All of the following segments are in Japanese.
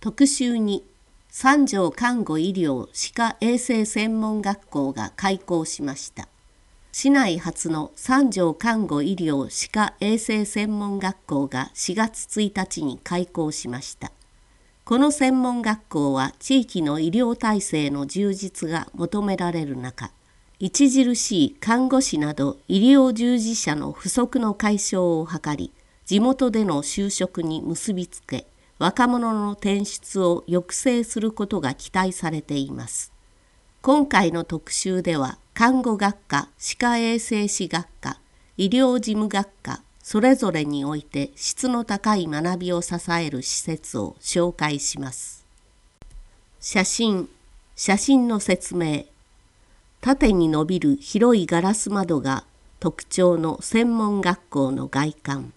特集2、三条看護医療歯科衛生専門学校が開校しました。市内初の三条看護医療歯科衛生専門学校が4月1日に開校しました。この専門学校は地域の医療体制の充実が求められる中、著しい看護師など医療従事者の不足の解消を図り、地元での就職に結びつけ、若者の転出を抑制することが期待されています。今回の特集では、看護学科、歯科衛生士学科、医療事務学科、それぞれにおいて質の高い学びを支える施設を紹介します。写真の説明。縦に伸びる広いガラス窓が特徴の専門学校の外観。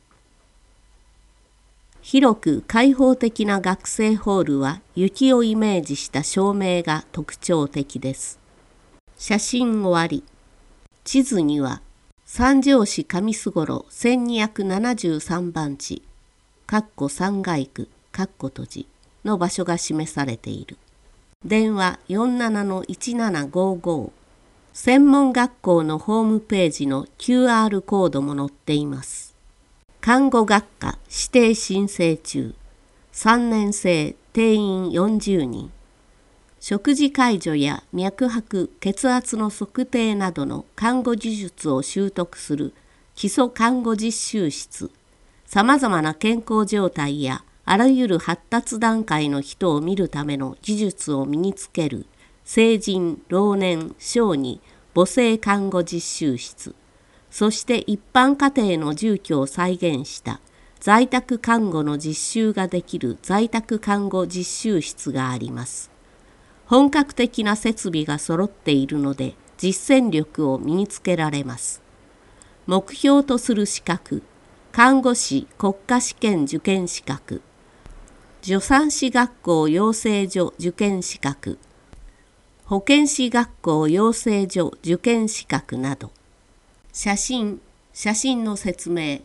広く開放的な学生ホールは雪をイメージした照明が特徴的です。写真終わり。地図には三条市上洲頃1273番地3街区閉じの場所が示されている。電話 47-1755。専門学校のホームページの QR コードも載っています。看護学科指定申請中。3年生定員40人。食事介助や脈拍、血圧の測定などの看護技術を習得する基礎看護実習室。さまざまな健康状態やあらゆる発達段階の人を見るための技術を身につける成人、老年、小児、母性看護実習室。そして一般家庭の住居を再現した在宅看護の実習ができる在宅看護実習室があります。本格的な設備が揃っているので実践力を身につけられます。目標とする資格、看護師国家試験受験資格、助産師学校養成所受験資格、保健師学校養成所受験資格など。写真の説明。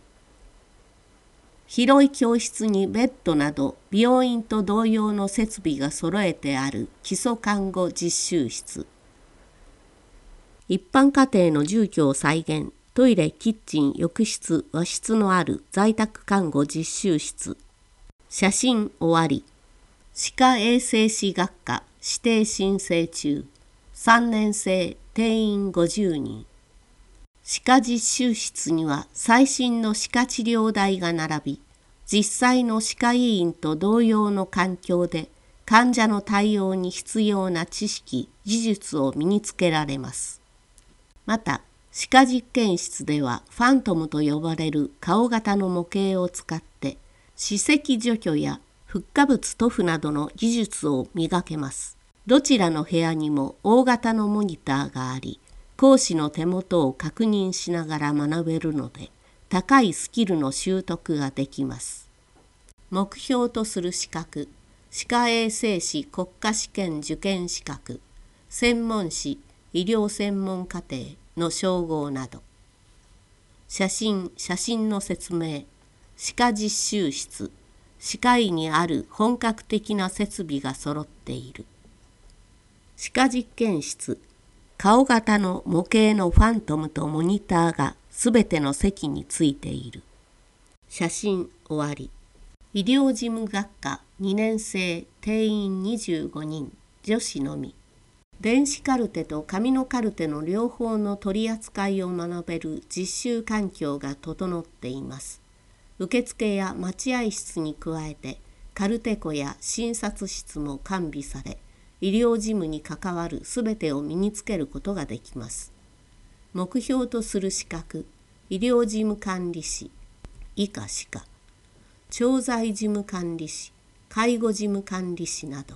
広い教室にベッドなど病院と同様の設備が揃えてある基礎看護実習室。一般家庭の住居を再現、トイレ、キッチン、浴室、和室のある在宅看護実習室。写真終わり。歯科衛生士学科指定申請中。3年生定員50人。歯科実習室には最新の歯科治療台が並び、実際の歯科医院と同様の環境で患者の対応に必要な知識・技術を身につけられます。また、歯科実験室ではファントムと呼ばれる顔型の模型を使って歯石除去やフッ化物塗布などの技術を磨けます。どちらの部屋にも大型のモニターがあり、講師の手元を確認しながら学べるので、高いスキルの習得ができます。目標とする資格、歯科衛生士国家試験受験資格、専門士、医療専門課程の称号など。写真の説明。歯科実習室、歯科医にある本格的な設備が揃っている。歯科実験室、顔型の模型のファントムとモニターがすべての席についている。写真終わり。医療事務学科2年生定員25人、女子のみ。電子カルテと紙のカルテの両方の取り扱いを学べる実習環境が整っています。受付や待合室に加えて、カルテ庫や診察室も完備され、医療事務に関わるすべてを身につけることができます。目標とする資格、医療事務管理士、医科歯科、調剤事務管理士、介護事務管理士など。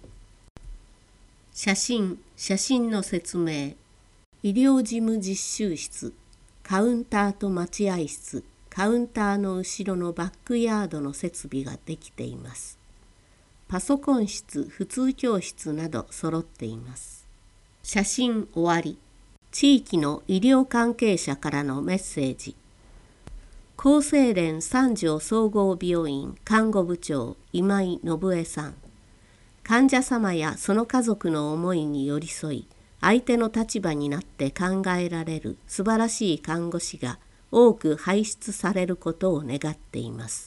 写真の説明。医療事務実習室、カウンターと待合室、カウンターの後ろのバックヤードの設備ができています。パソコン室、普通教室など揃っています。写真終わり。地域の医療関係者からのメッセージ。厚生連三条総合病院看護部長今井信江さん。 患者様やその家族の思いに寄り添い、相手の立場になって考えられる素晴らしい看護師が多く輩出されることを願っています。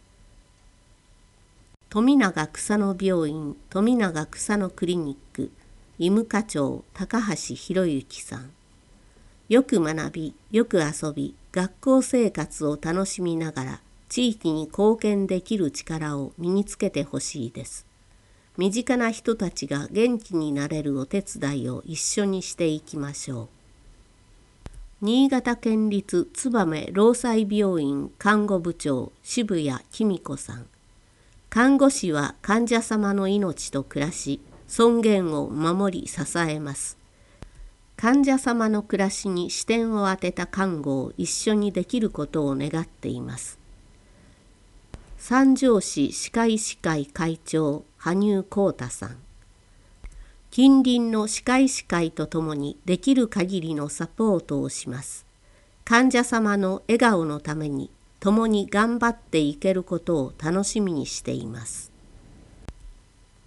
富永草野病院富永草野クリニック医務課長高橋博之さん。よく学び、よく遊び、学校生活を楽しみながら地域に貢献できる力を身につけてほしいです。身近な人たちが元気になれるお手伝いを一緒にしていきましょう。新潟県立燕労災病院看護部長渋谷紀美子さん。看護師は患者様の命と暮らし、尊厳を守り支えます。患者様の暮らしに視点を当てた看護を一緒にできることを願っています。三条市歯科医師会会長羽生幸太さん。近隣の歯科医師会とともにできる限りのサポートをします。患者様の笑顔のために共に頑張っていけることを楽しみにしています。